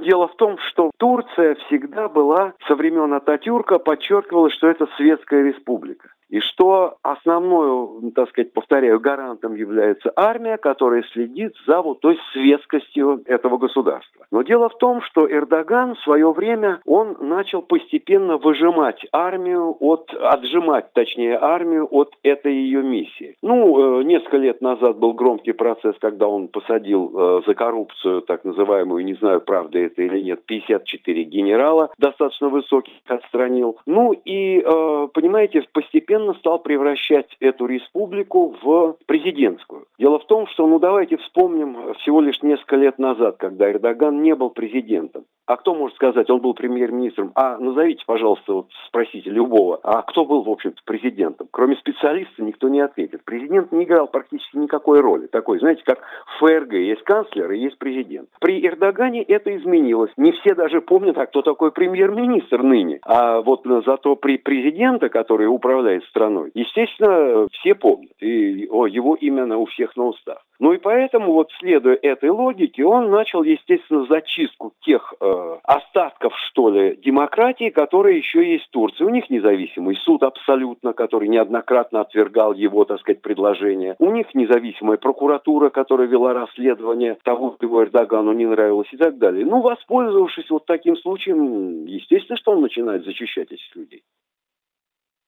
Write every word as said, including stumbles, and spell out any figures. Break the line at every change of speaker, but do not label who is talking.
Дело в том, что Турция всегда была, со времен Ататюрка, подчеркивала, что это светская республика. И что основной, так сказать, повторяю, гарантом является армия, которая следит за вот той светскостью этого государства. Но дело в том, что Эрдоган в свое время, он начал постепенно выжимать армию от, отжимать, точнее, армию от этой ее миссии. Ну, несколько лет назад был громкий процесс, когда он посадил за коррупцию, так называемую, не знаю, правда это или нет, пятьдесят четыре генерала, достаточно высоких отстранил. Ну и, понимаете, постепенно стал превращать эту республику в президентскую. Дело в том, что, ну давайте вспомним всего лишь несколько лет назад, когда Эрдоган не был президентом. А кто может сказать, он был премьер-министром? А назовите, пожалуйста, вот спросите любого, а кто был, в общем-то, президентом? Кроме специалиста никто не ответит. Президент не играл практически никакой роли. Такой, знаете, как в ФРГ есть канцлер и есть президент. При Эрдогане это изменилось. Не все даже помнят, а кто такой премьер-министр ныне. А вот зато при президента, который управляет страной, естественно, все помнят. И о, его имя у всех на устах. Ну и поэтому, вот следуя этой логике, он начал, естественно, зачистку тех э, остатков, что ли, демократии, которые еще есть в Турции. У них независимый суд абсолютно, который неоднократно отвергал его, так сказать, предложения. У них независимая прокуратура, которая вела расследование того, что Эрдогану не нравилось и так далее. Ну, воспользовавшись вот таким случаем, естественно, что он начинает защищать этих людей.